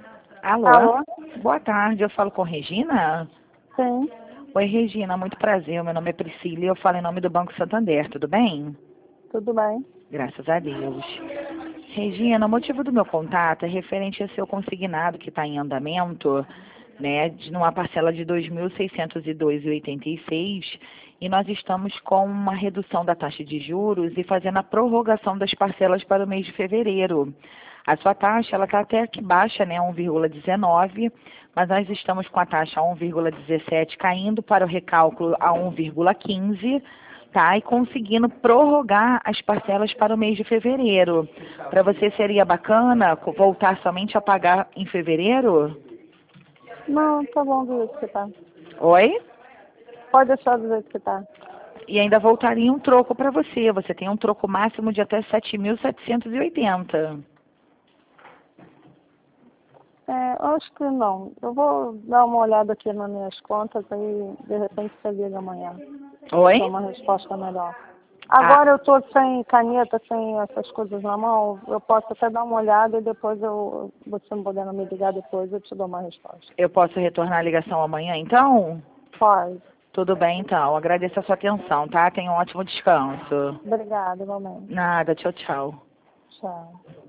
Alô? Alô? Boa tarde, eu falo com Regina? Sim, Oi, Regina, muito prazer. Meu nome é Priscila e eu falo em nome do Banco Santander, tudo bem? tudo bem. Graças a Deus. Regina, o motivo do meu contato é referente ao seu consignado que está em andamento, né, numa parcela de R$ 2.602,86, e nós estamos com uma redução da taxa de juros e fazendo a prorrogação das parcelas para o mês de fevereiro. A sua taxa, ela está até aqui baixa, né, 1,19, mas nós estamos com a taxa 1,17 caindo para o recálculo a 1,15, tá? E conseguindo prorrogar as parcelas para o mês de fevereiro. Para você seria bacana voltar somente a pagar em fevereiro? Não, tá bom do jeito que tá. Oi? Pode deixar do jeito que tá. E ainda voltaria um troco para você. Você tem um troco máximo de até 7.780. Eu acho que não. Eu vou dar uma olhada aqui nas minhas contas aí, de repente você liga amanhã. Oi? Dá uma resposta melhor. Ah, Agora eu tô sem caneta, sem essas coisas na mão. Eu posso até dar uma olhada e depois você me podendo me ligar depois, eu te dou uma resposta. eu posso retornar a ligação amanhã, então? Pode. Tudo bem, então. Agradeço a sua atenção, tá? Tenha um ótimo descanso. Obrigada, igualmente. Nada, tchau, tchau. Tchau.